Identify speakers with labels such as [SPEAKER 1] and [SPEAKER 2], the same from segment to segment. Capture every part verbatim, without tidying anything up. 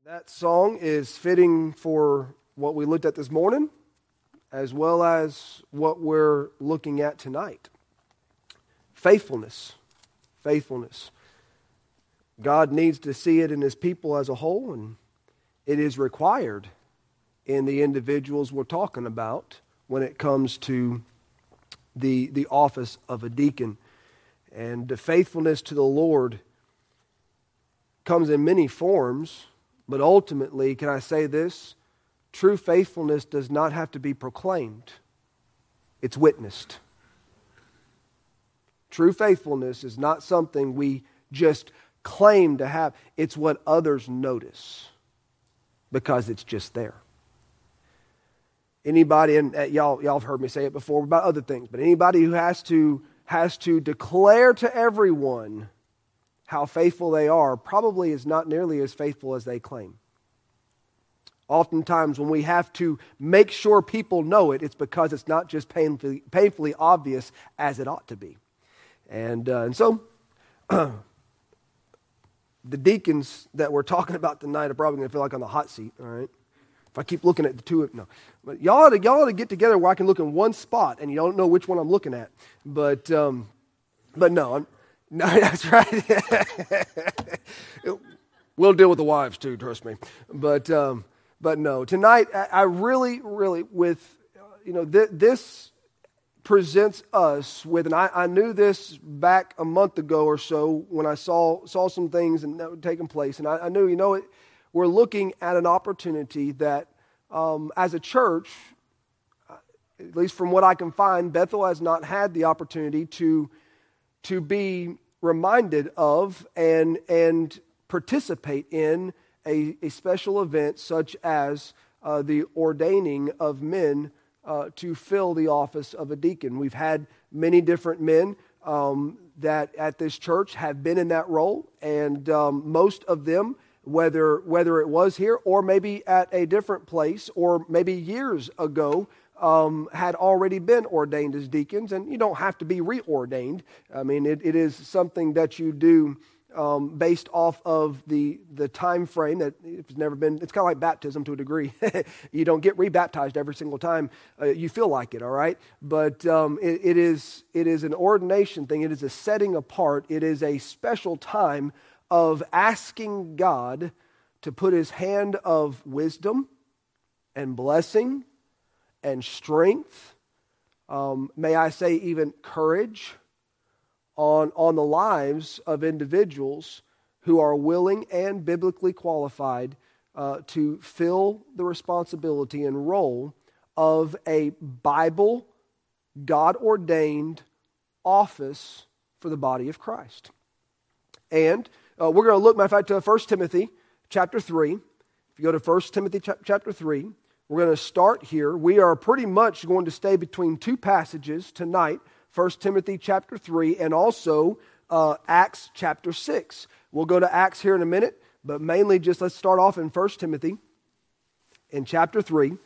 [SPEAKER 1] That song is fitting for what we looked at this morning, as well as what we're looking at tonight. Faithfulness. Faithfulness. God needs to see it in His people as a whole, and it is required in the individuals we're talking about when it comes to the, the office of a deacon. And the faithfulness to the Lord comes in many forms. But ultimately, can I say this? True faithfulness does not have to be proclaimed. It's witnessed. True faithfulness is not something we just claim to have. It's what others notice because it's just there. Anybody, and y'all, y'all have heard me say it before about other things, but anybody who has to has to declare to everyone how faithful they are probably is not nearly as faithful as they claim. Oftentimes when we have to make sure people know it, it's because it's not just painfully, painfully obvious as it ought to be. And, uh, and so the deacons that we're talking about tonight are probably going to feel like on the hot seat, all right? If I keep looking at the two, no. But y'all ought to, y'all ought to get together where I can look in one spot and you don't know which one I'm looking at. But, um, but no, I'm, No, that's right. We'll deal with the wives too, trust me. But um, but no, tonight I, I really, really, with uh, you know, th- this presents us with, and I, I knew this back a month ago or so when I saw saw some things and that were taking place, and I, I knew, you know, it, we're looking at an opportunity that, um, as a church, at least from what I can find, Bethel has not had the opportunity to to be reminded of and and participate in a, a special event such as uh, the ordaining of men uh, to fill the office of a deacon. We've had many different men um, that at this church have been in that role, and um, most of them, whether whether it was here or maybe at a different place or maybe years ago, Um, had already been ordained as deacons, and you don't have to be reordained. I mean, it, it is something that you do um, based off of the the time frame that it's never been. It's kind of like baptism to a degree. You don't get rebaptized every single time uh, you feel like it. All right, but um, it, it is it is an ordination thing. It is a setting apart. It is a special time of asking God to put His hand of wisdom and blessing and strength, um, may I say even courage, on, on the lives of individuals who are willing and biblically qualified uh, to fill the responsibility and role of a Bible, God-ordained office for the body of Christ. And uh, we're going to look, matter of fact, to First Timothy chapter three. If you go to First Timothy chapter three, we're going to start here. We are pretty much going to stay between two passages tonight, First Timothy chapter three and also uh, Acts chapter six. We'll go to Acts here in a minute, but mainly just let's start off in First Timothy in chapter three.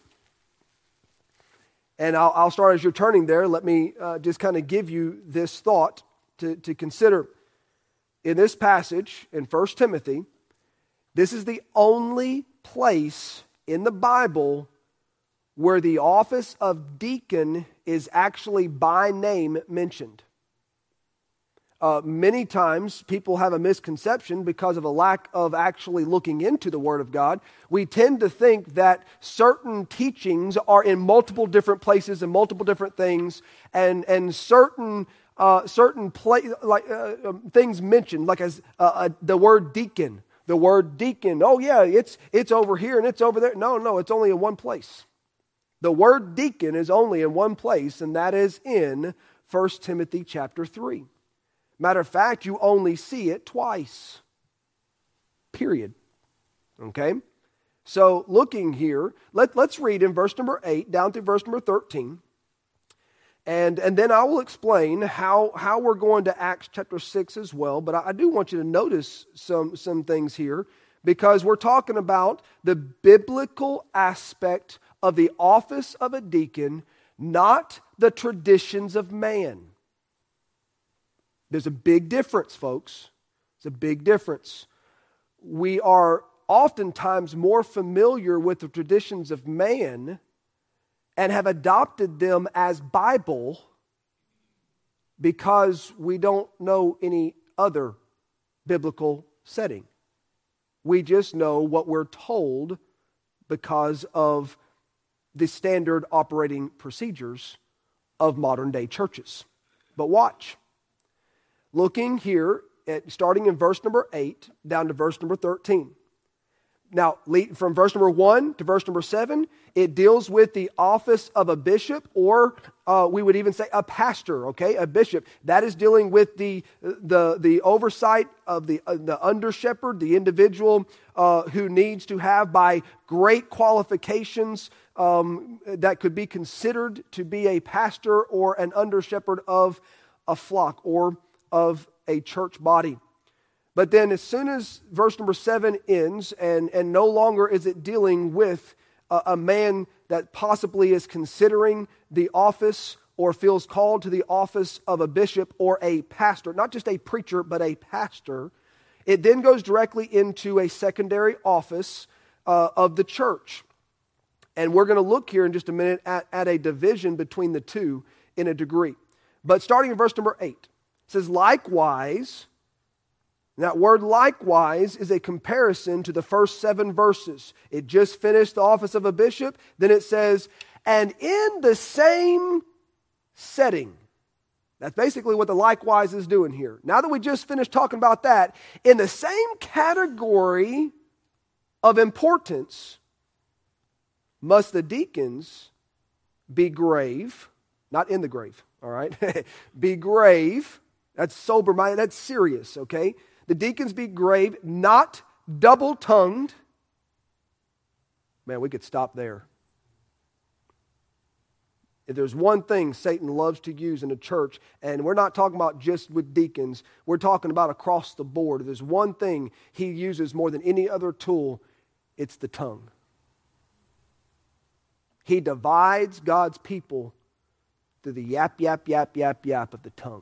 [SPEAKER 1] And I'll, I'll start as you're turning there. Let me uh, just kind of give you this thought to, to consider. In this passage in First Timothy, this is the only place in the Bible where the office of deacon is actually by name mentioned. Uh, many times people have a misconception because of a lack of actually looking into the Word of God. We tend to think that certain teachings are in multiple different places and multiple different things, and and certain uh, certain pla- like uh, things mentioned, like as uh, uh, the word deacon. The word deacon, oh yeah, it's it's over here and it's over there. No, no, it's only in one place. The word deacon is only in one place, and that is in First Timothy chapter three. Matter of fact, you only see it twice. Period. Okay? So looking here, let, let's read in verse number eight down through verse number thirteen. And, and then I will explain how, how we're going to Acts chapter six as well. But I, I do want you to notice some, some things here, because we're talking about the biblical aspect of the office of a deacon, not the traditions of man. There's a big difference, folks. It's a big difference. We are oftentimes more familiar with the traditions of man and have adopted them as Bible because we don't know any other biblical setting. We just know what we're told because of the standard operating procedures of modern day churches. But watch. Looking here, at, starting in verse number eight down to verse number thirteen. Now, from verse number one to verse number seven, it deals with the office of a bishop, or uh, we would even say a pastor, okay? A bishop. That is dealing with the the, the oversight of the, uh, the under-shepherd, the individual uh, who needs to have by great qualifications um, that could be considered to be a pastor or an under-shepherd of a flock or of a church body. But then as soon as verse number seven ends, and, and no longer is it dealing with a, a man that possibly is considering the office or feels called to the office of a bishop or a pastor, not just a preacher, but a pastor, it then goes directly into a secondary office uh, of the church. And we're going to look here in just a minute at, at a division between the two in a degree. But starting in verse number eight, it says, likewise... That word likewise is a comparison to the first seven verses. It just finished the office of a bishop. Then it says, and in the same setting. That's basically what the likewise is doing here. Now that we just finished talking about that, in the same category of importance, must the deacons be grave, not in the grave, all right? Be grave. That's sober-minded. That's serious, okay? The deacons be grave, not double-tongued. Man, we could stop there. If there's one thing Satan loves to use in a church, and we're not talking about just with deacons, we're talking about across the board. If there's one thing he uses more than any other tool, it's the tongue. He divides God's people through the yap, yap, yap, yap, yap of the tongue.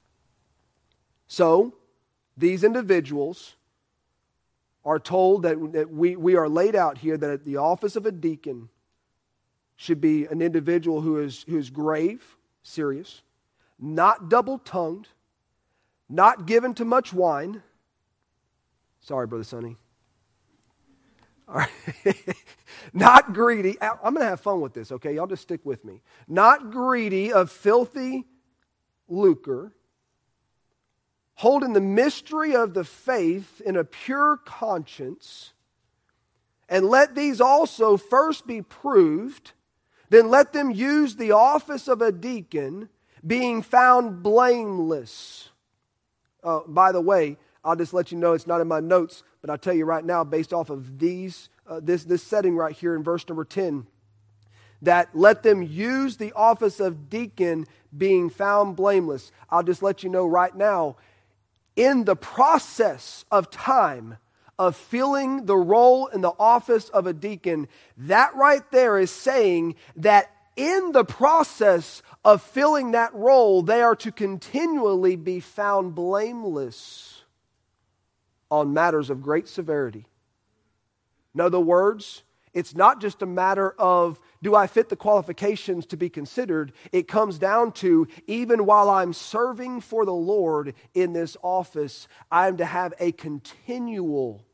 [SPEAKER 1] So, these individuals are told that, that we, we are laid out here that at the office of a deacon should be an individual who is, who is grave, serious, not double-tongued, not given to much wine. Sorry, Brother Sonny. All right. Not greedy. I'm going to have fun with this, okay? Y'all just stick with me. Not greedy of filthy lucre, holding the mystery of the faith in a pure conscience, and let these also first be proved, then let them use the office of a deacon, being found blameless. Uh, by the way, I'll just let you know it's not in my notes, but I'll tell you right now, based off of these, uh, this, this setting right here in verse number ten, that let them use the office of deacon, being found blameless. I'll just let you know right now, in the process of time of filling the role in the office of a deacon, that right there is saying that in the process of filling that role, they are to continually be found blameless on matters of great severity. In other words, it's not just a matter of, do I fit the qualifications to be considered? It comes down to, even while I'm serving for the Lord in this office, I am to have a continual,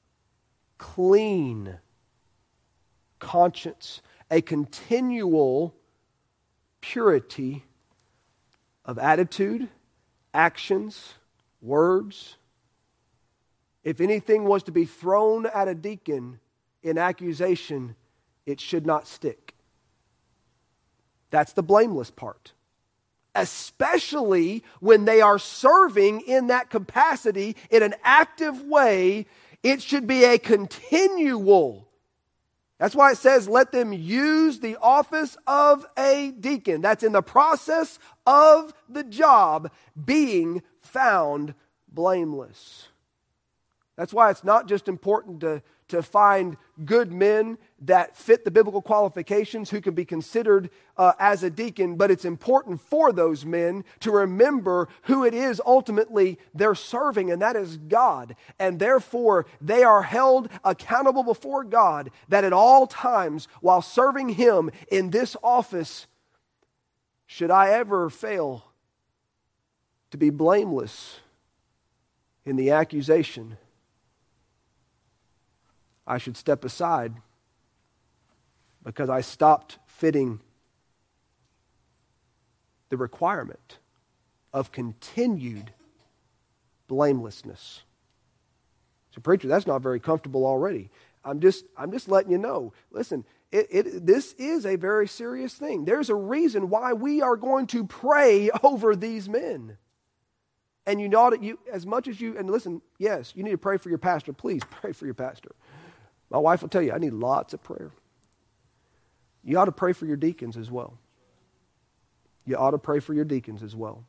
[SPEAKER 1] clean conscience, a continual purity of attitude, actions, words. If anything was to be thrown at a deacon in accusation, it should not stick. That's the blameless part. Especially when they are serving in that capacity in an active way, it should be a continual. That's why it says, let them use the office of a deacon. That's in the process of the job, being found blameless. That's why it's not just important to to find good men that fit the biblical qualifications who can be considered uh, as a deacon, but it's important for those men to remember who it is ultimately they're serving, and that is God. And therefore, they are held accountable before God that at all times, while serving Him in this office, should I ever fail to be blameless in the accusation, I should step aside because I stopped fitting the requirement of continued blamelessness. So, preacher, that's not very comfortable already. I'm just, I'm just letting you know. Listen, it, it, this is a very serious thing. There's a reason why we are going to pray over these men. And you know, you as much as you, and listen, yes, you need to pray for your pastor. Please pray for your pastor. My wife will tell you, I need lots of prayer. You ought to pray for your deacons as well. You ought to pray for your deacons as well.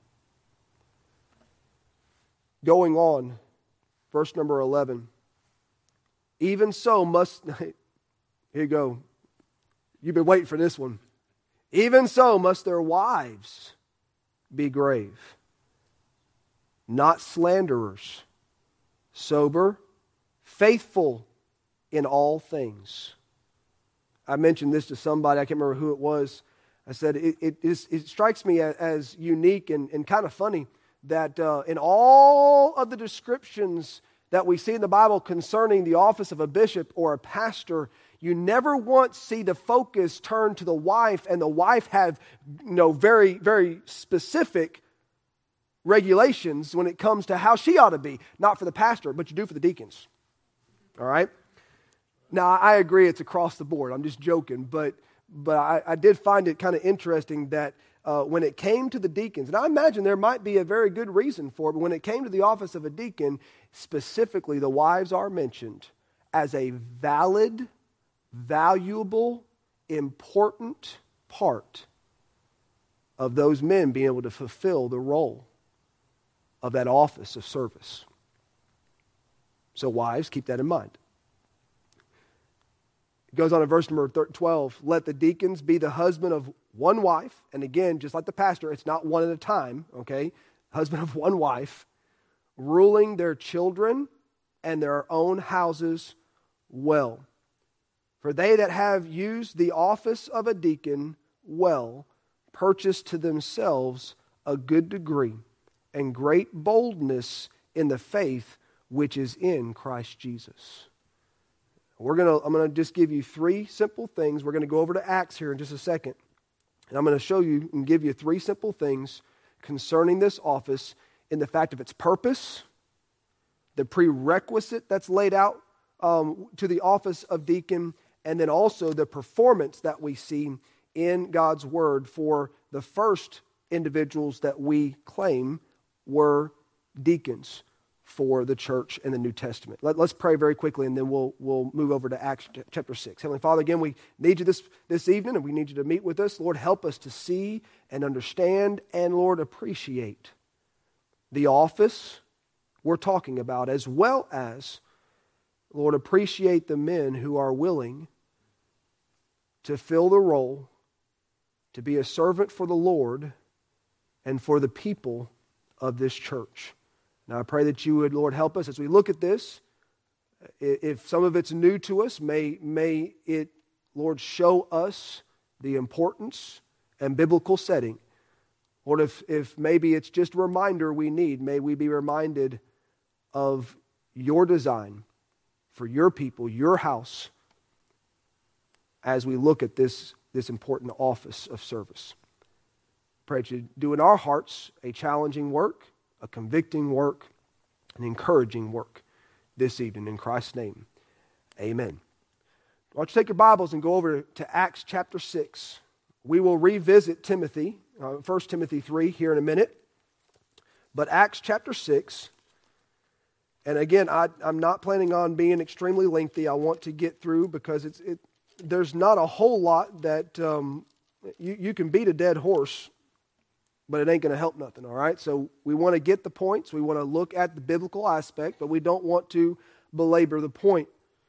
[SPEAKER 1] Going on, verse number eleven. Even so must, here you go. You've been waiting for this one. Even so must their wives be grave, not slanderers, sober, faithful in all things. I mentioned this to somebody, I can't remember who it was. I said, it, it, is, it strikes me as, as unique and, and kind of funny that uh, in all of the descriptions that we see in the Bible concerning the office of a bishop or a pastor, you never once see the focus turn to the wife and the wife have, you know, very, very specific regulations when it comes to how she ought to be. Not for the pastor, but you do for the deacons. All right? Now, I agree it's across the board. I'm just joking, but but I, I did find it kind of interesting that uh, when it came to the deacons, and I imagine there might be a very good reason for it, but when it came to the office of a deacon, specifically the wives are mentioned as a valid, valuable, important part of those men being able to fulfill the role of that office of service. So wives, keep that in mind. It goes on in verse number twelve, let the deacons be the husband of one wife. And again, just like the pastor, it's not one at a time, okay? Husband of one wife, ruling their children and their own houses well. For they that have used the office of a deacon well, purchase to themselves a good degree and great boldness in the faith which is in Christ Jesus. We're gonna, I'm going to just give you three simple things. We're going to go over to Acts here in just a second. And I'm going to show you and give you three simple things concerning this office in the fact of its purpose, the prerequisite that's laid out um, to the office of deacon, and then also the performance that we see in God's Word for the first individuals that we claim were deacons for the church in the New Testament. Let, let's pray very quickly, and then we'll we'll move over to Acts chapter six. Heavenly Father, again, we need you this, this evening, and we need you to meet with us. Lord, help us to see and understand and, Lord, appreciate the office we're talking about, as well as, Lord, appreciate the men who are willing to fill the role, to be a servant for the Lord and for the people of this church. Now, I pray that you would, Lord, help us as we look at this. If some of it's new to us, may, may it, Lord, show us the importance and biblical setting. Lord, if, if maybe it's just a reminder we need, may we be reminded of your design for your people, your house, as we look at this, this important office of service. Pray that you do in our hearts a challenging work, a convicting work, an encouraging work this evening. In Christ's name, amen. Why don't you take your Bibles and go over to Acts chapter six. We will revisit Timothy, uh, First Timothy three here in a minute. But Acts chapter six, and again, I, I'm not planning on being extremely lengthy. I want to get through because it's it. There's not a whole lot that um, you, you can beat a dead horse, but it ain't going to help nothing, all right? So we want to get the points. We want to look at the biblical aspect, but we don't want to belabor the point.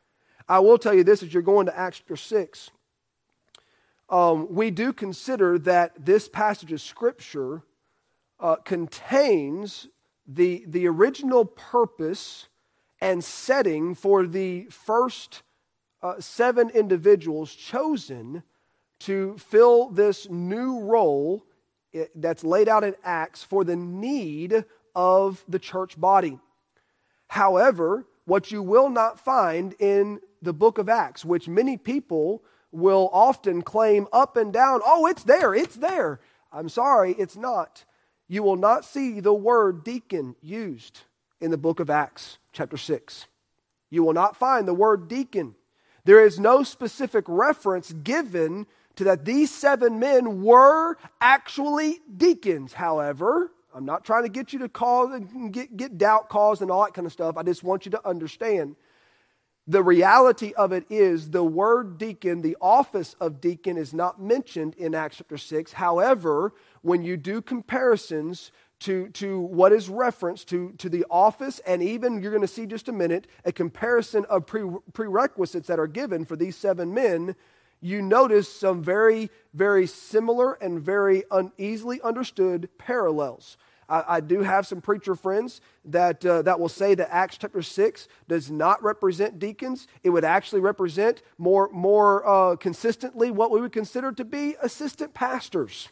[SPEAKER 1] I will tell you this as you're going to Acts chapter six. Um, we do consider that this passage of Scripture uh, contains the, the original purpose and setting for the first uh, seven individuals chosen to fill this new role that's laid out in Acts for the need of the church body. However, what you will not find in the book of Acts, which many people will often claim up and down, oh, it's there, it's there. I'm sorry, it's not. You will not see the word deacon used in the book of Acts, chapter six. You will not find the word deacon. There is no specific reference given to that these seven men were actually deacons. However, I'm not trying to get you to cause and get, get doubt caused and all that kind of stuff. I just want you to understand the reality of it is the word deacon, the office of deacon, is not mentioned in Acts chapter six. However, when you do comparisons to, to what is referenced to, to the office, and even, you're going to see just a minute, a comparison of pre, prerequisites that are given for these seven men, you notice some very, very similar and very uneasily understood parallels. I, I do have some preacher friends that uh, that will say that Acts chapter six does not represent deacons. It would actually represent more, more uh, consistently what we would consider to be assistant pastors,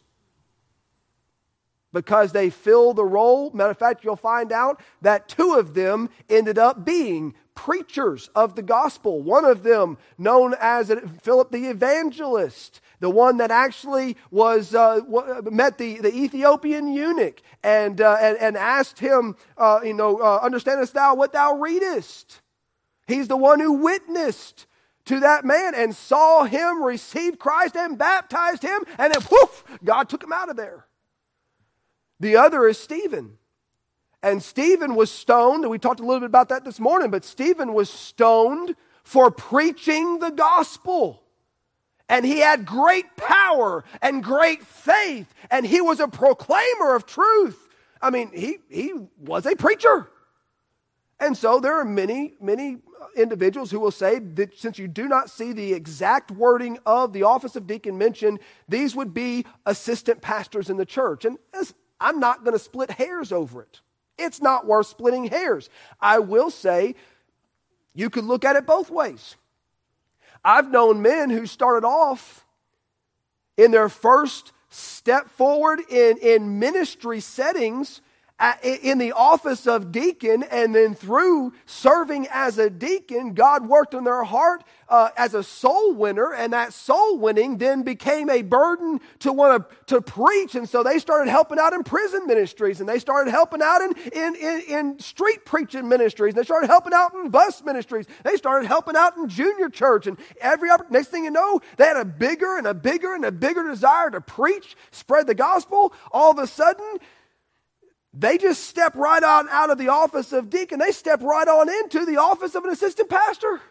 [SPEAKER 1] because they fill the role. Matter of fact, you'll find out that two of them ended up being preachers of the gospel. One of them known as Philip the evangelist, the one that actually was uh, met the, the Ethiopian eunuch and, uh, and, and asked him, uh, you know, uh, understandest thou what thou readest? He's the one who witnessed to that man and saw him receive Christ and baptized him, and then poof, God took him out of there. The other is Stephen. And Stephen was stoned, and we talked a little bit about that this morning, but Stephen was stoned for preaching the gospel. And he had great power and great faith, and he was a proclaimer of truth. I mean, he, he was a preacher. And so there are many, many individuals who will say that since you do not see the exact wording of the office of deacon mentioned, these would be assistant pastors in the church. And I'm not going to split hairs over it. It's not worth splitting hairs. I will say you could look at it both ways. I've known men who started off in their first step forward in, in ministry settings at, in the office of deacon, and then through serving as a deacon, God worked in their heart uh, as a soul winner, and that soul winning then became a burden to want to, to preach, and so they started helping out in prison ministries, and they started helping out in, in, in, in street preaching ministries, and they started helping out in bus ministries, they started helping out in junior church, and every next thing you know, they had a bigger and a bigger and a bigger desire to preach, spread the gospel. All of a sudden, they just step right on out of the office of deacon. They step right on into the office of an assistant pastor.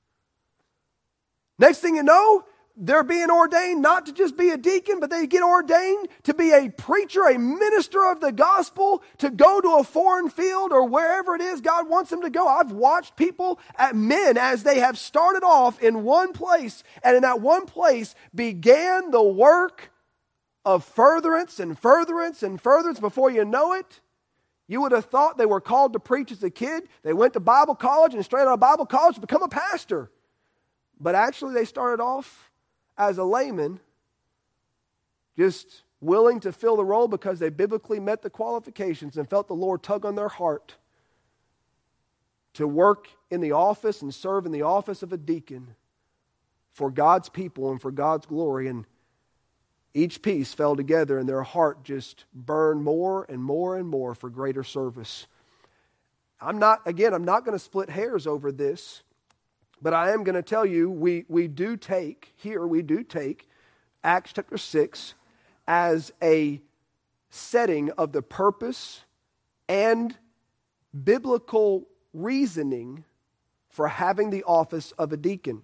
[SPEAKER 1] Next thing you know, they're being ordained not to just be a deacon, but they get ordained to be a preacher, a minister of the gospel, to go to a foreign field or wherever it is God wants them to go. I've watched people, at men, as they have started off in one place, and in that one place began the work of furtherance and furtherance and furtherance. Before you know it, you would have thought they were called to preach as a kid. They went to Bible college, and straight out of Bible college to become a pastor. But actually they started off as a layman, just willing to fill the role because they biblically met the qualifications and felt the Lord tug on their heart to work in the office and serve in the office of a deacon for God's people and for God's glory. And each piece fell together, and their heart just burned more and more and more for greater service. I'm not, again, I'm not going to split hairs over this, but I am going to tell you, we, we do take, here we do take Acts chapter six as a setting of the purpose and biblical reasoning for having the office of a deacon.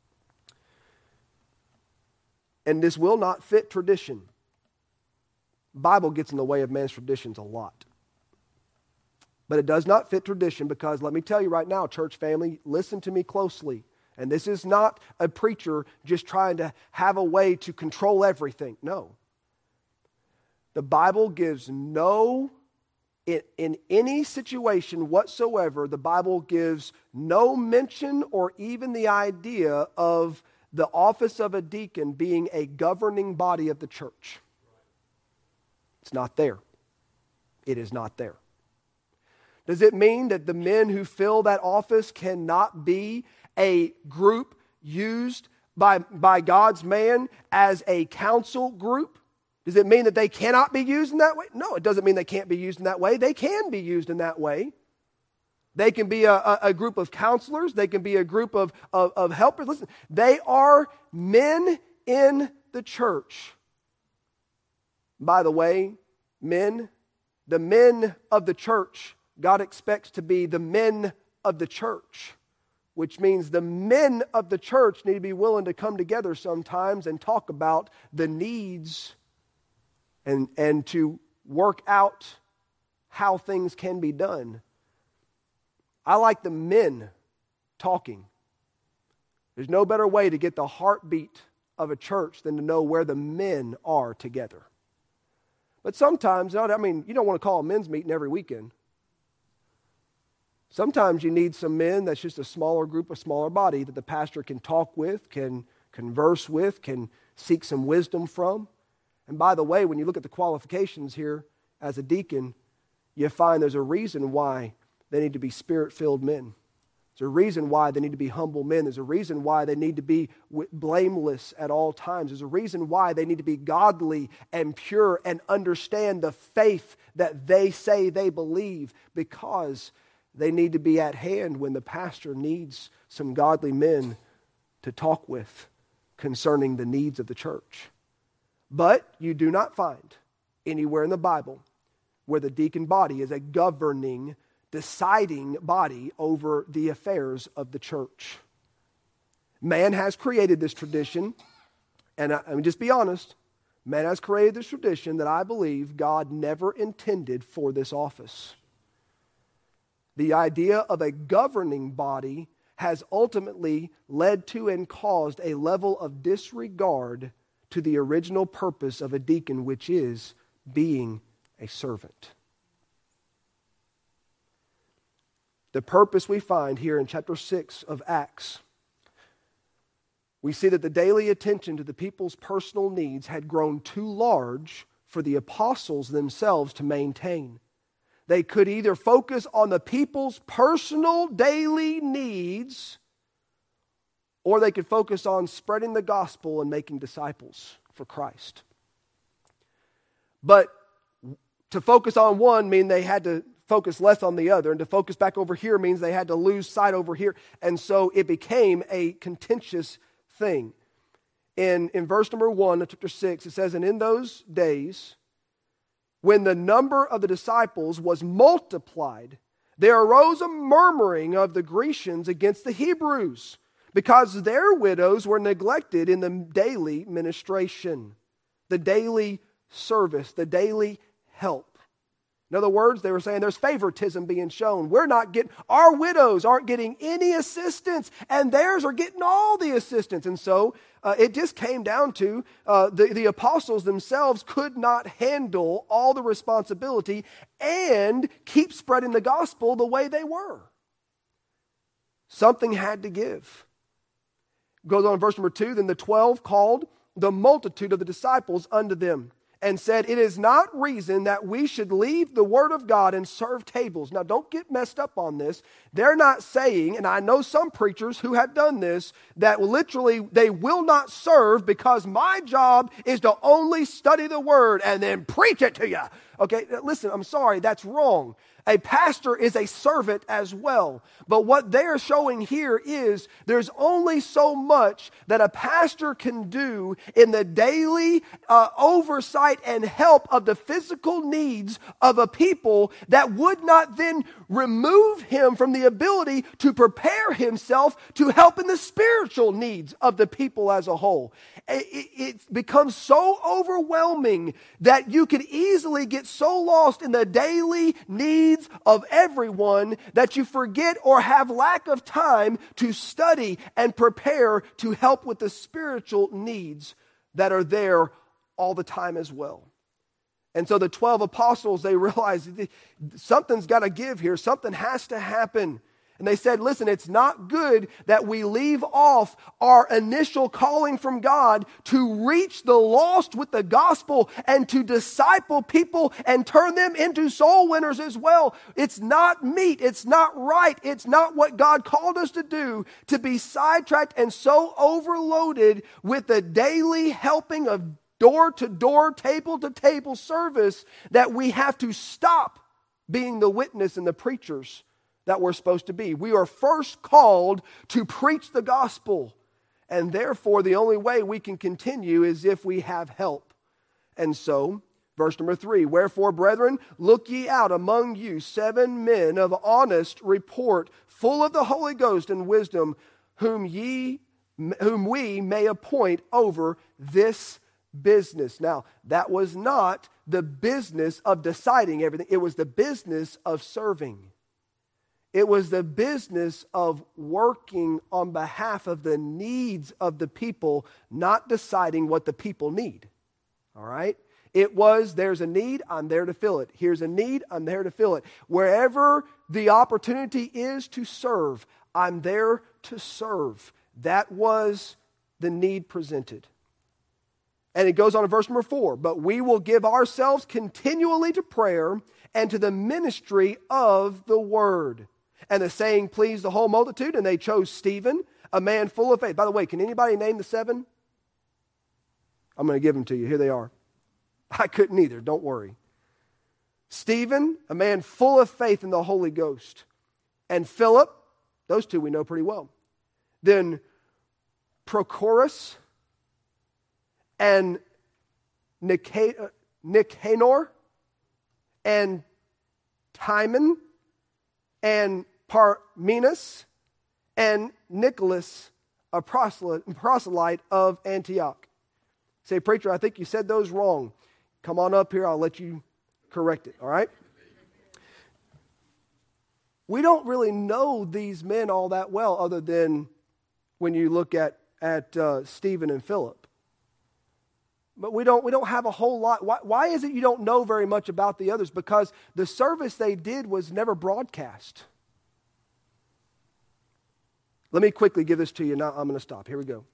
[SPEAKER 1] And this will not fit tradition. Bible gets in the way of man's traditions a lot. But it does not fit tradition because, let me tell you right now, church family, listen to me closely. And this is not a preacher just trying to have a way to control everything. No. The Bible gives no, in, in any situation whatsoever, the Bible gives no mention or even the idea of the office of a deacon being a governing body of the church. It's not there. It is not there. Does it mean that the men who fill that office cannot be a group used by, by God's man as a council group? Does it mean that they cannot be used in that way? No, it doesn't mean they can't be used in that way. They can be used in that way. They can be a, a, a group of counselors. They can be a group of, of, of helpers. Listen, they are men in the church. By the way, men, the men of the church, God expects to be the men of the church, which means the men of the church need to be willing to come together sometimes and talk about the needs and, and to work out how things can be done. I like the men talking. There's no better way to get the heartbeat of a church than to know where the men are together. But sometimes, I mean, you don't want to call a men's meeting every weekend. Sometimes you need some men that's just a smaller group, a smaller body that the pastor can talk with, can converse with, can seek some wisdom from. And by the way, when you look at the qualifications here as a deacon, you find there's a reason why they need to be spirit-filled men. There's a reason why they need to be humble men. There's a reason why they need to be blameless at all times. There's a reason why they need to be godly and pure and understand the faith that they say they believe, because they need to be at hand when the pastor needs some godly men to talk with concerning the needs of the church. But you do not find anywhere in the Bible where the deacon body is a governing, deciding body over the affairs of the church. Man has created this tradition, and I, I mean, just be honest, man has created this tradition that I believe God never intended for this office. The idea of a governing body has ultimately led to and caused a level of disregard to the original purpose of a deacon, which is being a servant. The purpose we find here in chapter six of Acts, we see that the daily attention to the people's personal needs had grown too large for the apostles themselves to maintain. They could either focus on the people's personal daily needs, or they could focus on spreading the gospel and making disciples for Christ. But to focus on one means they had to focus less on the other, and to focus back over here means they had to lose sight over here. And so it became a contentious thing. In, in verse number one of chapter six, it says, "And in those days, when the number of the disciples was multiplied, there arose a murmuring of the Grecians against the Hebrews, because their widows were neglected in the daily ministration," the daily service, the daily help. In other words, they were saying there's favoritism being shown. We're not getting, our widows aren't getting any assistance, and theirs are getting all the assistance. And so uh, it just came down to uh, the, the apostles themselves could not handle all the responsibility and keep spreading the gospel the way they were. Something had to give. Goes on in verse number two, "Then the twelve called the multitude of the disciples unto them, and said, It is not reason that we should leave the word of God and serve tables." Now, don't get messed up on this. They're not saying, and I know some preachers who have done this, that literally they will not serve because my job is to only study the word and then preach it to you. Okay, listen, I'm sorry, that's wrong. A pastor is a servant as well. But what they're showing here is there's only so much that a pastor can do in the daily uh, oversight and help of the physical needs of a people that would not then remove him from the ability to prepare himself to help in the spiritual needs of the people as a whole. It, it becomes so overwhelming that you could easily get so lost in the daily needs needs of everyone, that you forget or have lack of time to study and prepare to help with the spiritual needs that are there all the time as well. And so the twelve apostles, they realized something's got to give here. Something has to happen. And they said, listen, it's not good that we leave off our initial calling from God to reach the lost with the gospel and to disciple people and turn them into soul winners as well. It's not meet. It's not right. It's not what God called us to do, to be sidetracked and so overloaded with the daily helping of door-to-door, table-to-table service that we have to stop being the witness and the preachers that we're supposed to be. We are first called to preach the gospel, and therefore the only way we can continue is if we have help. And so, verse number three, wherefore, brethren, look ye out among you seven men of honest report, full of the Holy Ghost and wisdom, whom ye, whom we may appoint over this business. Now, that was not the business of deciding everything. It was the business of serving. It was the business of working on behalf of the needs of the people, not deciding what the people need. All right? It was, there's a need, I'm there to fill it. Here's a need, I'm there to fill it. Wherever the opportunity is to serve, I'm there to serve. That was the need presented. And it goes on in verse number four. But we will give ourselves continually to prayer and to the ministry of the word. And the saying pleased the whole multitude, and they chose Stephen, a man full of faith. By the way, can anybody name the seven? I'm going to give them to you. Here they are. I couldn't either. Don't worry. Stephen, a man full of faith in the Holy Ghost. And Philip, those two we know pretty well. Then Prochorus and Nicanor and Timon and Parmenas and Nicholas, a proselyte of Antioch. Say, preacher, I think you said those wrong. Come on up here, I'll let you correct it, all right? We don't really know these men all that well, other than when you look at, at uh, Stephen and Philip. But we don't, we don't have a whole lot. Why, why is it you don't know very much about the others? Because the service they did was never broadcast. Let me quickly give this to you. Now I'm going to stop. Here we go.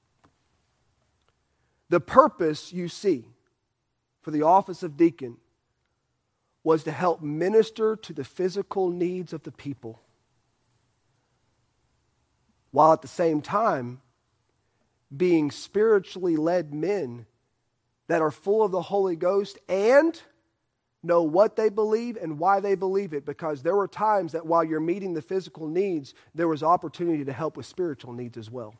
[SPEAKER 1] The purpose, you see, for the office of deacon was to help minister to the physical needs of the people, while at the same time being spiritually led men that are full of the Holy Ghost and know what they believe and why they believe it. Because there were times that while you're meeting the physical needs, there was opportunity to help with spiritual needs as well.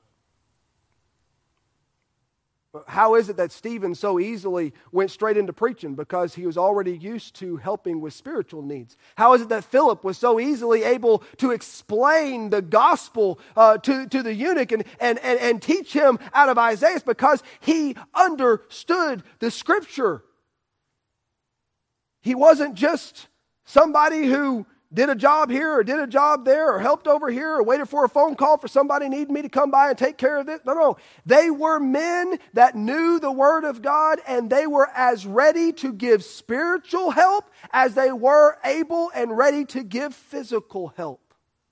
[SPEAKER 1] How is it that Stephen so easily went straight into preaching? Because he was already used to helping with spiritual needs. How is it that Philip was so easily able to explain the gospel uh, to, to the eunuch and, and, and, and teach him out of Isaiah? Because he understood the scripture. He wasn't just somebody who did a job here or did a job there or helped over here or waited for a phone call for somebody needing me to come by and take care of this. No, no. They were men that knew the Word of God, and they were as ready to give spiritual help as they were able and ready to give physical help.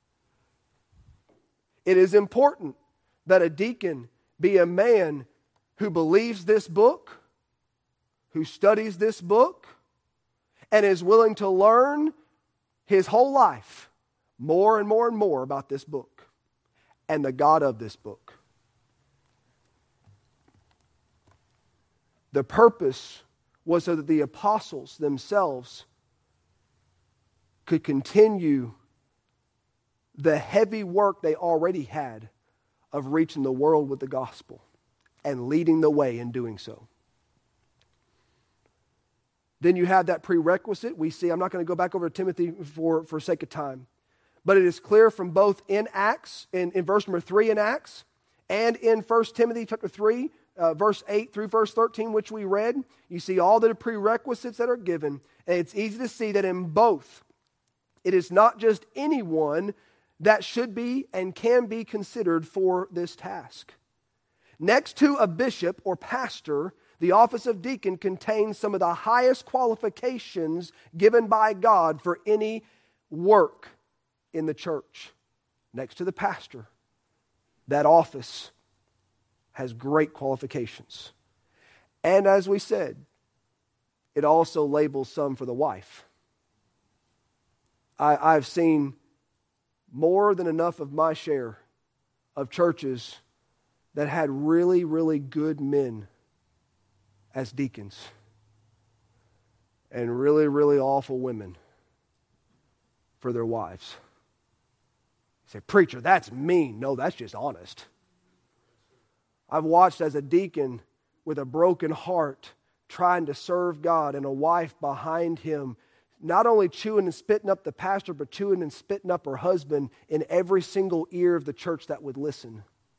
[SPEAKER 1] It is important that a deacon be a man who believes this book, who studies this book, and is willing to learn his whole life more and more and more about this book and the God of this book. The purpose was so that the apostles themselves could continue the heavy work they already had of reaching the world with the gospel and leading the way in doing so. Then you have that prerequisite. We see, I'm not going to go back over to Timothy for, for sake of time. But it is clear from both in Acts, in, in verse number three in Acts, and in First Timothy chapter three, uh, verse eight through verse thirteen, which we read. You see all the prerequisites that are given. And it's easy to see that in both, It is not just anyone that should be and can be considered for this task. Next to a bishop or pastor, the office of deacon contains some of the highest qualifications given by God for any work in the church. Next to the pastor, that office has great qualifications. And as we said, it also labels some for the wife. I, I've seen more than enough of my share of churches that had really, really good men as deacons and really, really awful women for their wives. You say, preacher, that's mean. No, that's just honest. I've watched as a deacon with a broken heart trying to serve God and a wife behind him not only chewing and spitting up the pastor, but chewing and spitting up her husband in every single ear of the church that would listen.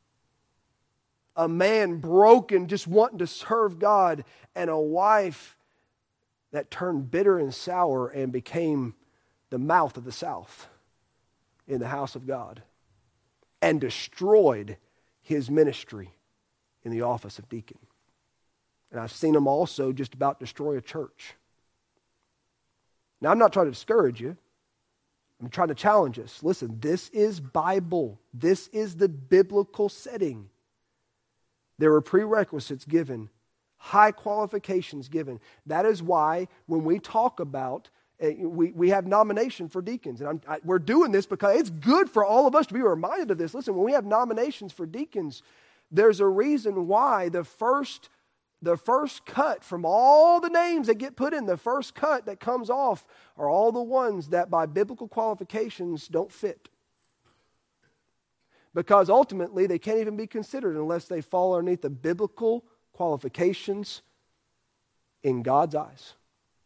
[SPEAKER 1] A man broken, just wanting to serve God, and a wife that turned bitter and sour and became the mouth of the South in the house of God and destroyed his ministry in the office of deacon. And I've seen him also just about destroy a church. Now, I'm not trying to discourage you. I'm trying to challenge us. Listen, this is Bible. This is the biblical setting. There were prerequisites given, high qualifications given. That is why when we talk about, uh, we, we have nomination for deacons. And I'm, I, we're doing this because it's good for all of us to be reminded of this. Listen, when we have nominations for deacons, there's a reason why the first The first cut from all the names that get put in, the first cut that comes off are all the ones that by biblical qualifications don't fit. Because ultimately they can't even be considered unless they fall underneath the biblical qualifications in God's eyes.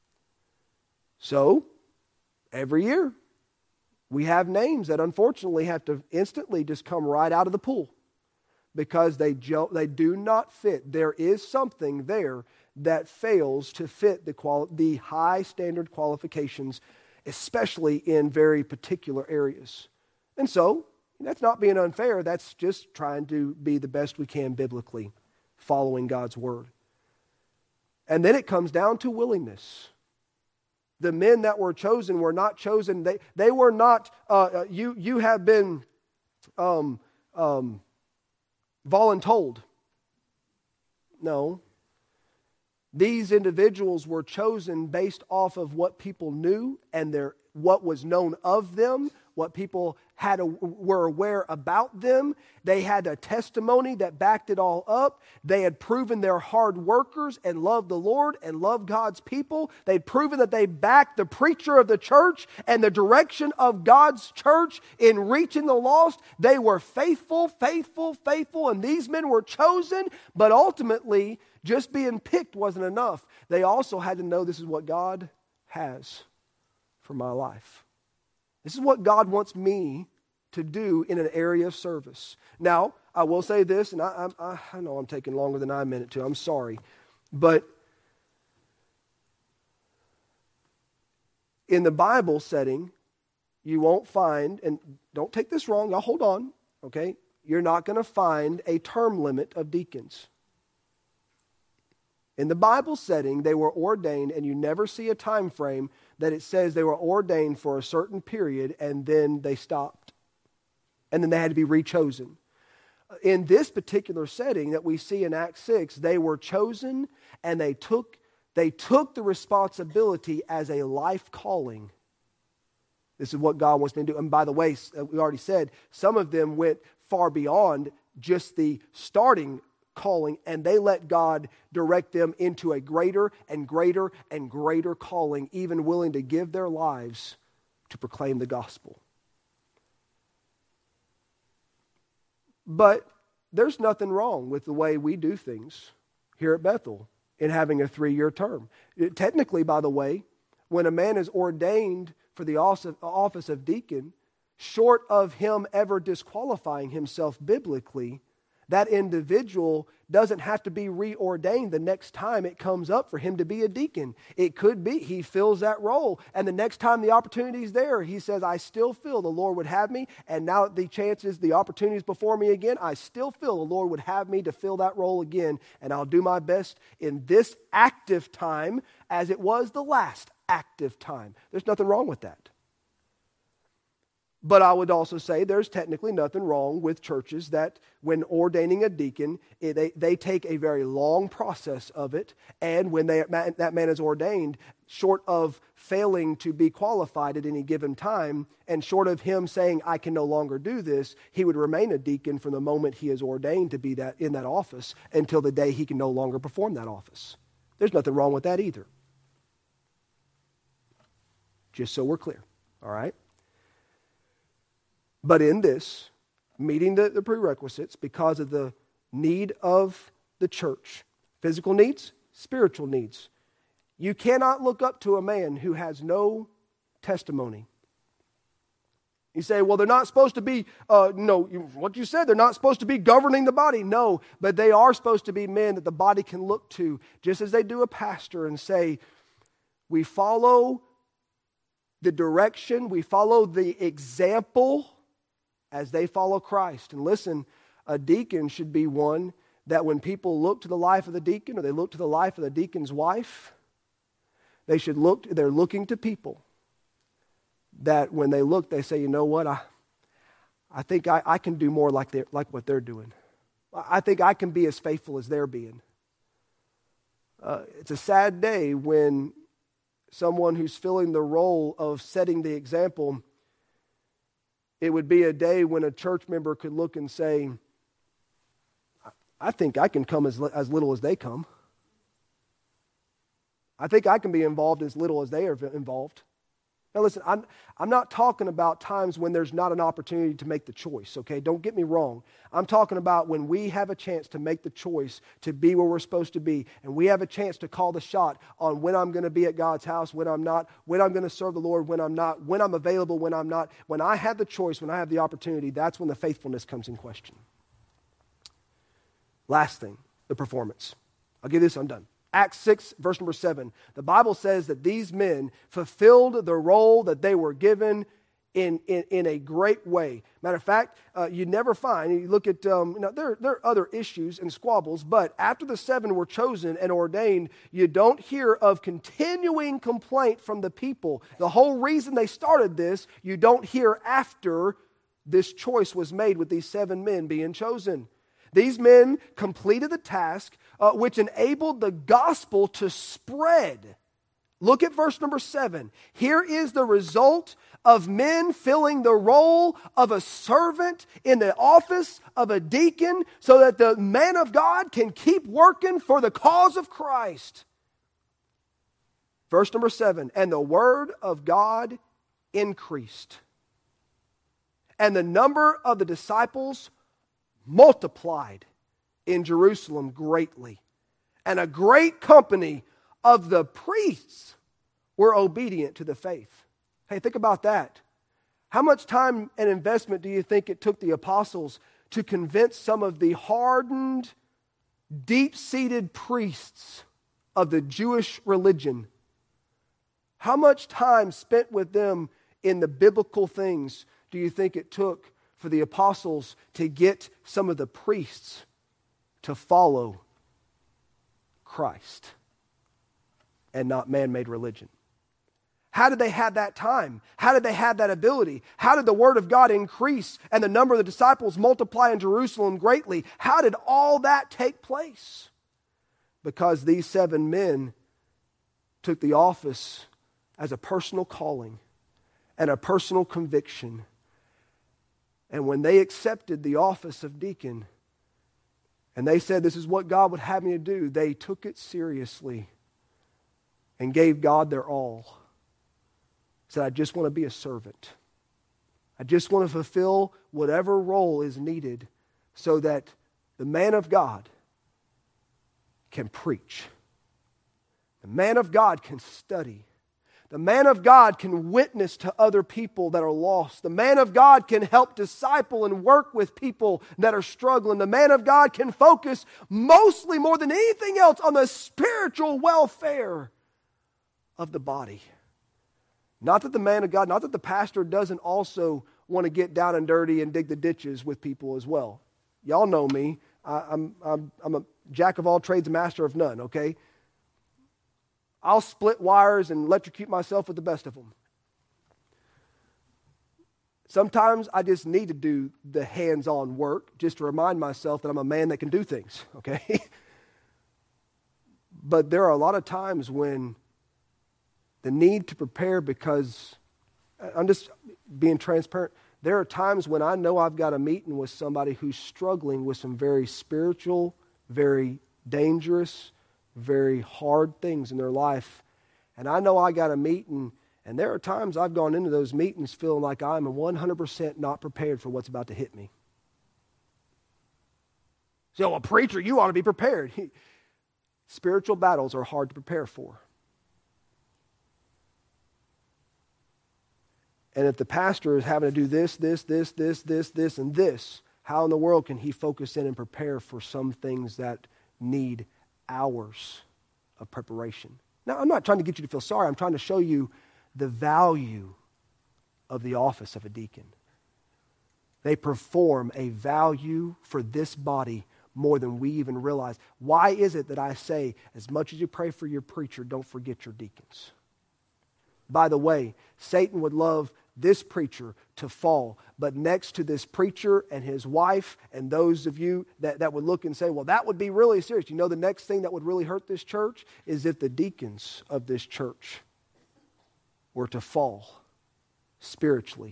[SPEAKER 1] So, every year we have names that unfortunately have to instantly just come right out of the pool. Because they jo- they do not fit. There is something there that fails to fit the quali- the high standard qualifications, especially in very particular areas. And so, that's not being unfair. That's just trying to be the best we can biblically, following God's word. And then it comes down to willingness. The men that were chosen were not chosen. They they were not. Uh, you you have been. Um, um, voluntold. No. These individuals were chosen based off of what people knew and their what was known of them, what people had a, were aware about them. They had a testimony that backed it all up. They had proven they're hard workers and loved the Lord and loved God's people. They'd proven that they backed the preacher of the church and the direction of God's church in reaching the lost. They were faithful, faithful, faithful, and these men were chosen, but ultimately, just being picked wasn't enough. They also had to know this is what God has for my life. This is what God wants me to do in an area of service. Now, I will say this, and I, I, I know I'm taking longer than I meant it to. I'm sorry. But in the Bible setting, you won't find, and don't take this wrong, now hold on, okay? You're not going to find a term limit of deacons. In the Bible setting, they were ordained, and you never see a time frame that it says they were ordained for a certain period and then they stopped. And then they had to be rechosen. In this particular setting that we see in Acts six, they were chosen and they took, they took the responsibility as a life calling. This is what God wants me to do. And by the way, we already said, some of them went far beyond just the starting calling, and they let God direct them into a greater and greater and greater calling, even willing to give their lives to proclaim the gospel. But there's nothing wrong with the way we do things here at Bethel in having a three-year term. It, technically, by the way, when a man is ordained for the office of deacon, short of him ever disqualifying himself biblically, that individual doesn't have to be reordained the next time it comes up for him to be a deacon. It could be he fills that role, and the next time the opportunity is there, he says, I still feel the Lord would have me, and now the chances, the opportunities before me again, I still feel the Lord would have me to fill that role again, and I'll do my best in this active time as it was the last active time. There's nothing wrong with that. But I would also say there's technically nothing wrong with churches that when ordaining a deacon, it, they, they take a very long process of it. And when they, that man is ordained, short of failing to be qualified at any given time, and short of him saying, I can no longer do this, he would remain a deacon from the moment he is ordained to be that in that office until the day he can no longer perform that office. There's nothing wrong with that either. Just so we're clear, all right? But in this, meeting the, the prerequisites because of the need of the church, physical needs, spiritual needs, you cannot look up to a man who has no testimony. You say, well, they're not supposed to be, uh, no, you, what you said, they're not supposed to be governing the body. No, but they are supposed to be men that the body can look to, just as they do a pastor and say, we follow the direction, we follow the example as they follow Christ. And listen, a deacon should be one that when people look to the life of the deacon or they look to the life of the deacon's wife, they should look, they're looking to people that when they look, they say, you know what, I I think I, I can do more like, like what they're doing. I think I can be as faithful as they're being. Uh, it's a sad day when someone who's filling the role of setting the example, it would be a day when a church member could look and say, I think I can come as, as little as they come. I think I can be involved as little as they are involved. Now listen, I'm, I'm not talking about times when there's not an opportunity to make the choice, okay? Don't get me wrong. I'm talking about when we have a chance to make the choice to be where we're supposed to be, and we have a chance to call the shot on when I'm going to be at God's house, when I'm not, when I'm going to serve the Lord, when I'm not, when I'm available, when I'm not. When I have the choice, when I have the opportunity, that's when the faithfulness comes in question. Last thing, the performance. I'll give this, I'm done. Acts six, verse number seven. The Bible says that these men fulfilled the role that they were given in, in, in a great way. Matter of fact, uh, you never find, you look at, um, you know, there, there are other issues and squabbles, but after the seven were chosen and ordained, you don't hear of continuing complaint from the people. The whole reason they started this, you don't hear after this choice was made with these seven men being chosen. These men completed the task uh, which enabled the gospel to spread. Look at verse number seven. Here is the result of men filling the role of a servant in the office of a deacon so that the man of God can keep working for the cause of Christ. Verse number seven, and the word of God increased, and the number of the disciples multiplied in Jerusalem greatly, and a great company of the priests were obedient to the faith. Hey, think about that. How much time and investment do you think it took the apostles to convince some of the hardened, deep-seated priests of the Jewish religion? How much time spent with them in the biblical things do you think it took for the apostles to get some of the priests to follow Christ and not man-made religion? How did they have that time? How did they have that ability? How did the word of God increase and the number of the disciples multiply in Jerusalem greatly? How did all that take place? Because these seven men took the office as a personal calling and a personal conviction. And when they accepted the office of deacon, and they said, this is what God would have me to do, they took it seriously and gave God their all. Said, I just want to be a servant. I just want to fulfill whatever role is needed so that the man of God can preach. The man of God can study. The man of God can witness to other people that are lost. The man of God can help disciple and work with people that are struggling. The man of God can focus mostly, more than anything else, on the spiritual welfare of the body. Not that the man of God, not that the pastor doesn't also want to get down and dirty and dig the ditches with people as well. Y'all know me. I, I'm, I'm, I'm a jack of all trades, master of none, okay? I'll split wires and electrocute myself with the best of them. Sometimes I just need to do the hands-on work just to remind myself that I'm a man that can do things, okay? But there are a lot of times when the need to prepare, because I'm just being transparent, there are times when I know I've got a meeting with somebody who's struggling with some very spiritual, very dangerous, very hard things in their life. And I know I got a meeting, and there are times I've gone into those meetings feeling like I'm one hundred percent not prepared for what's about to hit me. So, well, preacher, you ought to be prepared. Spiritual battles are hard to prepare for. And if the pastor is having to do this, this, this, this, this, this, and this, how in the world can he focus in and prepare for some things that need hours of preparation? Now, I'm not trying to get you to feel sorry. I'm trying to show you the value of the office of a deacon. They perform a value for this body more than we even realize. Why is it that I say, as much as you pray for your preacher, don't forget your deacons? By the way, Satan would love this preacher to fall, but next to this preacher and his wife and those of you that, that would look and say, well, that would be really serious. You know, the next thing that would really hurt this church is if the deacons of this church were to fall spiritually.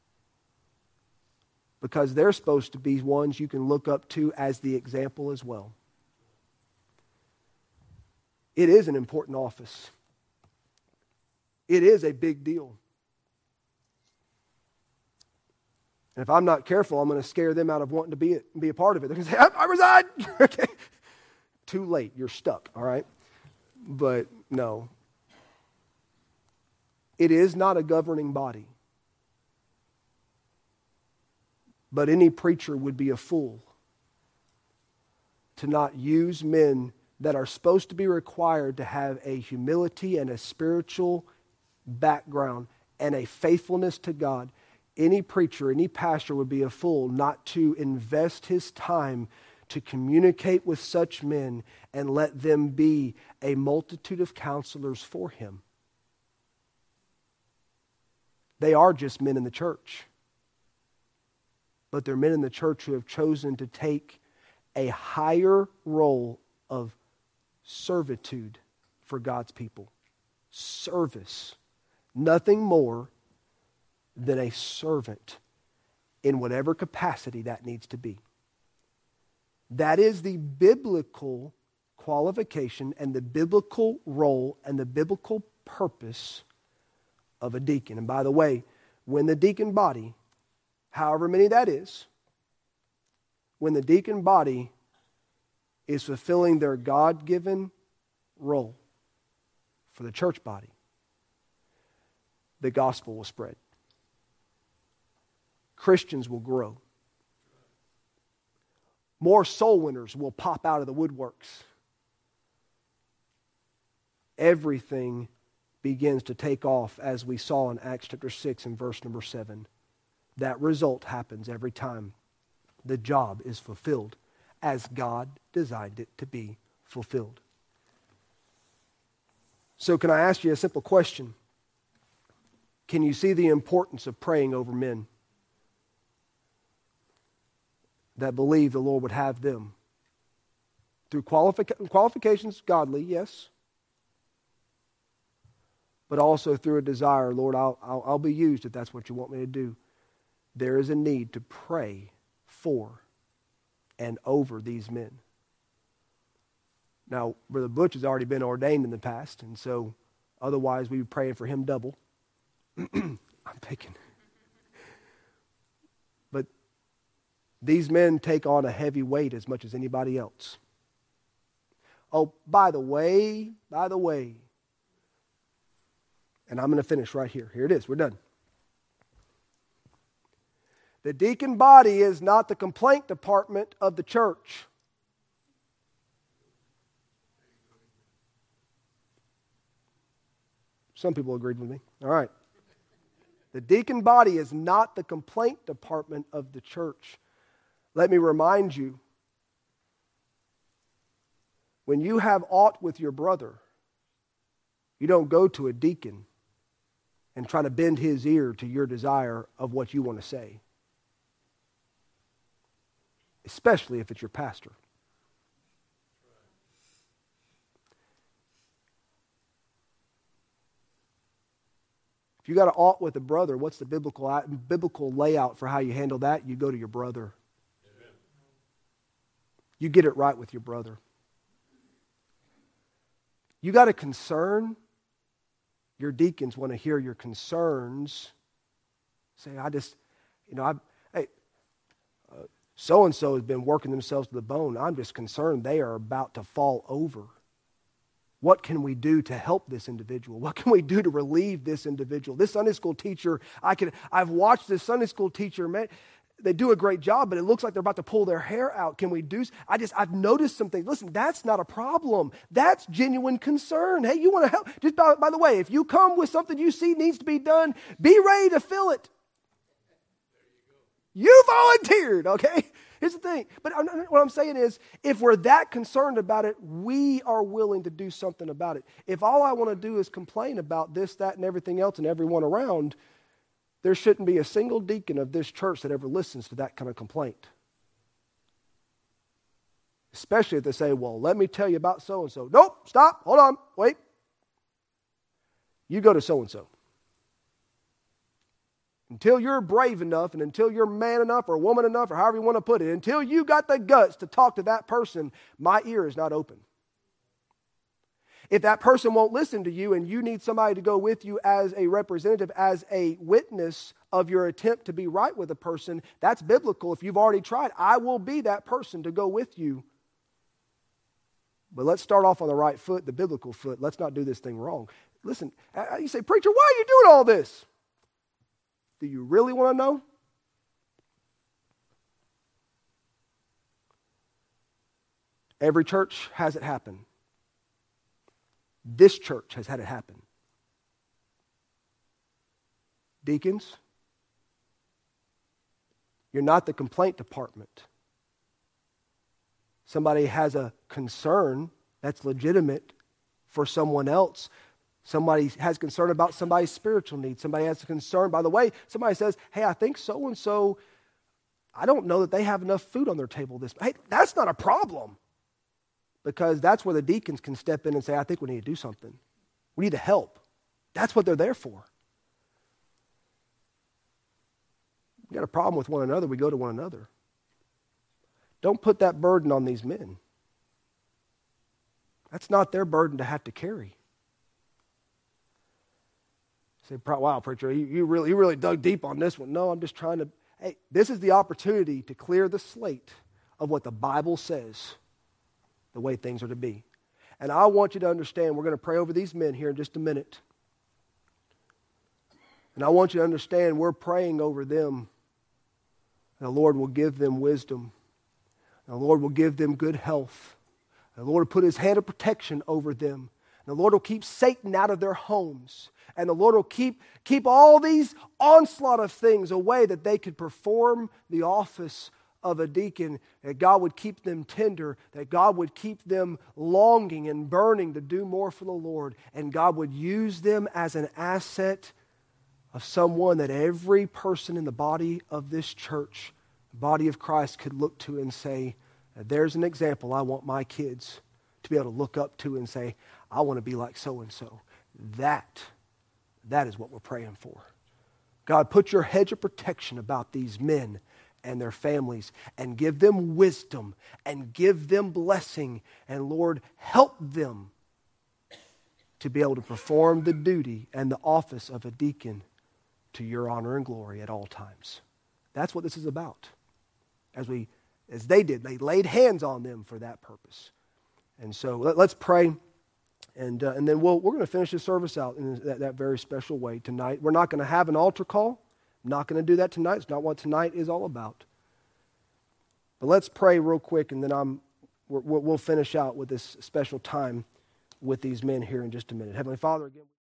[SPEAKER 1] Because they're supposed to be ones you can look up to as the example as well. It is an important office. It is a big deal. And if I'm not careful, I'm going to scare them out of wanting to be, it, be a part of it. They're going to say, I, I resign. Okay. Too late. You're stuck, all right? But no. It is not a governing body. But any preacher would be a fool to not use men that are supposed to be required to have a humility and a spiritual background and a faithfulness to God. Any preacher, any pastor would be a fool not to invest his time to communicate with such men and let them be a multitude of counselors for him. They are just men in the church. But they're men in the church who have chosen to take a higher role of servitude for God's people. Service. Nothing more than a servant in whatever capacity that needs to be. That is the biblical qualification and the biblical role and the biblical purpose of a deacon. And by the way, when the deacon body, however many that is, when the deacon body is fulfilling their God-given role for the church body, the gospel will spread. Christians will grow. More soul winners will pop out of the woodworks. Everything begins to take off, as we saw in Acts chapter six and verse number seven. That result happens every time the job is fulfilled as God designed it to be fulfilled. So can I ask you a simple question? Can you see the importance of praying over men that believe the Lord would have them through qualific- qualifications, godly, yes, but also through a desire, Lord, I'll, I'll, I'll be used if that's what you want me to do. There is a need to pray for and over these men. Now, Brother Butch has already been ordained in the past, and so otherwise we'd be praying for him double. I'm picking. But these men take on a heavy weight as much as anybody else. Oh, by the way, by the way, And I'm going to finish right here. Here it is. We're done. The deacon body is not the complaint department of the church. Some people agreed with me. All right. The deacon body is not the complaint department of the church. Let me remind you, when you have aught with your brother, you don't go to a deacon and try to bend his ear to your desire of what you want to say. Especially if it's your pastor. If you got an ought with a brother, what's the biblical biblical layout for how you handle that? You go to your brother. Amen. You get it right with your brother. You got a concern. Your deacons want to hear your concerns. Say, I just, you know, I, hey, uh, so-and-so has been working themselves to the bone. I'm just concerned they are about to fall over. What can we do to help this individual? What can we do to relieve this individual? This Sunday school teacher, I can, I've watched this Sunday school teacher, man, they do a great job, but it looks like they're about to pull their hair out. Can we do, I just, I've noticed some things. Listen, that's not a problem. That's genuine concern. Hey, you want to help? Just by, by the way, if you come with something you see needs to be done, be ready to fill it. You volunteered, okay? Here's the thing. But I'm, what I'm saying is, if we're that concerned about it, we are willing to do something about it. If all I want to do is complain about this, that, and everything else and everyone around, there shouldn't be a single deacon of this church that ever listens to that kind of complaint. Especially if they say, well, let me tell you about so-and-so. Nope, stop, hold on, wait. You go to so-and-so. Until you're brave enough and until you're man enough or woman enough or however you want to put it, until you got the guts to talk to that person, my ear is not open. If that person won't listen to you and you need somebody to go with you as a representative, as a witness of your attempt to be right with a person, that's biblical. If you've already tried, I will be that person to go with you. But let's start off on the right foot, the biblical foot. Let's not do this thing wrong. Listen, you say, preacher, why are you doing all this? Do you really want to know? Every church has it happen. This church has had it happen. Deacons, you're not the complaint department. Somebody has a concern that's legitimate for someone else. Somebody has concern about somebody's spiritual needs. Somebody has a concern. By the way, somebody says, hey, I think so-and-so, I don't know that they have enough food on their table this. Hey, that's not a problem. Because that's where the deacons can step in and say, I think we need to do something. We need to help. That's what they're there for. We got a problem with one another, we go to one another. Don't put that burden on these men. That's not their burden to have to carry. Say, wow, preacher, you, you really you really dug deep on this one. No, I'm just trying to, hey, this is the opportunity to clear the slate of what the Bible says, the way things are to be. And I want you to understand, we're going to pray over these men here in just a minute. And I want you to understand, we're praying over them. And the Lord will give them wisdom. And the Lord will give them good health. And the Lord will put His hand of protection over them. And the Lord will keep Satan out of their homes. And the Lord will keep, keep all these onslaught of things away that they could perform the office of a deacon, that God would keep them tender, that God would keep them longing and burning to do more for the Lord, and God would use them as an asset of someone that every person in the body of this church, the body of Christ, could look to and say, there's an example I want my kids to be able to look up to and say, I want to be like so-and-so. That, that is what we're praying for. God, put your hedge of protection about these men and their families, and give them wisdom, and give them blessing, and Lord, help them to be able to perform the duty and the office of a deacon to your honor and glory at all times. That's what this is about. As we, as they did, they laid hands on them for that purpose. And so let, let's pray. And, uh, and then we'll, we're going to finish this service out in that, that very special way tonight. We're not going to have an altar call. I'm not going to do that tonight. It's not what tonight is all about. But let's pray real quick, and then I'm, we're, we'll finish out with this special time with these men here in just a minute. Heavenly Father, again.